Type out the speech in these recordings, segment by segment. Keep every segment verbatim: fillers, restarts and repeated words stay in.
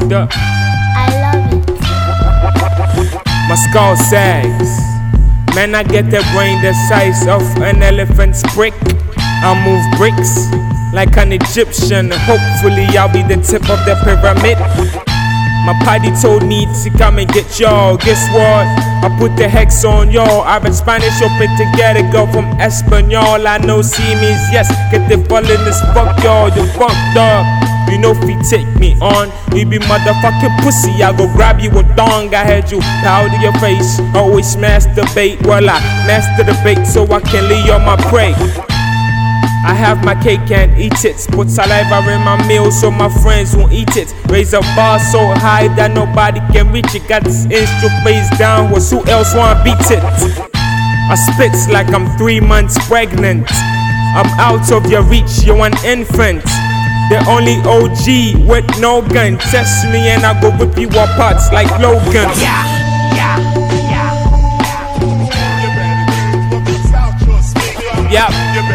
harder. I love it. My skull sags. Man, I get the brain the size of an elephant's brick. I move bricks like an Egyptian. Hopefully I'll be the tip of the pyramid. My party told me to come and get y'all. Guess what? I put the hex on y'all. I read Spanish, open to get a girl from Espanol. I know see means yes. Get the ballin' this fuck y'all. You fucked up. You know if you take me on, you be motherfucking pussy. I go grab you a thong. I had you powder your face. Always masturbate. Well, I master the bait so I can lay on my prey. I have my cake and eat it. Put saliva in my meal so my friends won't eat it. Raise a bar so high that nobody can reach it. Got this instru face down, was who else wanna beat it? I spits like I'm three months pregnant. I'm out of your reach, you're an infant. The only O G with no gun. Test me and I go whip you apart like Logan. Yeah, yeah, yeah. Yep.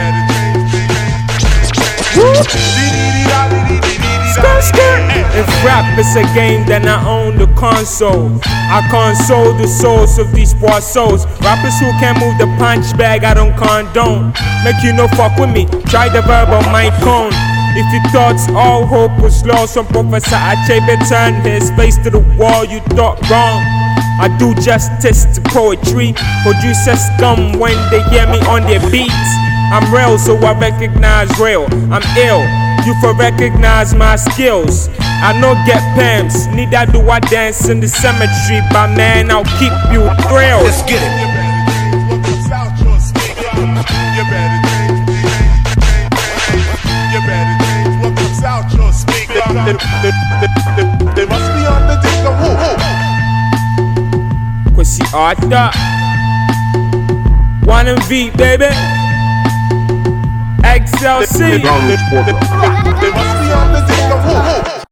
If rap is a game, then I own the console. I console the souls of these poor souls. Rappers who can't move the punch bag, I don't condone. Make you no fuck with me, try the verbal mic cone. If you thought all hope was lost from Professor Achebe turned his face to the wall, you thought wrong. I do justice to poetry. Producers scum when they hear me on their beats. I'm real, so I recognize real. I'm ill, you for recognize my skills. I no get pimps, neither do I dance in the cemetery. But man, I'll keep you thrilled. Let's get it. They, they, they, they must be on the dick of who? Kwesi Arthur, one and V, baby. X L C. They, they, they, they, they must be on the dick of who?